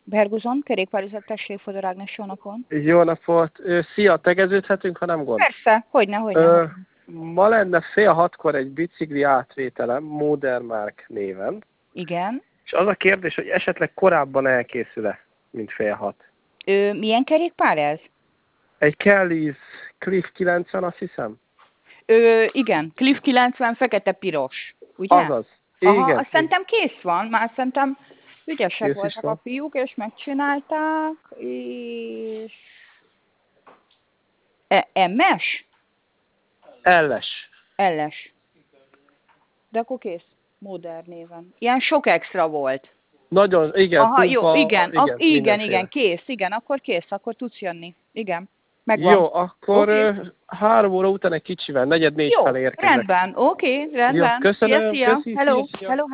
Berguzon, kerékpárüzettesség, Fodor Ágnes, jó napon. Jó napot! Szia, tegeződhetünk, ha nem gond? Persze, hogyne. Ma lenne 5:30 egy bicikli átvételem, Modermark néven. Igen. És az a kérdés, hogy esetleg korábban elkészül-e, mint 5:30. Milyen kerékpár ez? Egy Kellys Cliff 90, azt hiszem? Igen, Cliff 90, fekete-piros, ugye? Azaz. Aha, Igen. azt szerintem kész van, már szerintem ügyesek Kész is voltak van. a fiúk, és megcsinálták, és... MS? Elles. LS. De akkor kész. Modern néven. Ilyen sok extra volt. Nagyon, igen, Aha, pumpa, jó, igen, mindenféle. kész, igen, akkor kész, akkor tudsz jönni. Igen, megvan. Jó, akkor Okay. 3 óra után egy kicsivel, 3:45 Jó, felé érkezek. rendben, oké, rendben. Jó, köszönöm, Szia. köszi, Hello, szia. hello.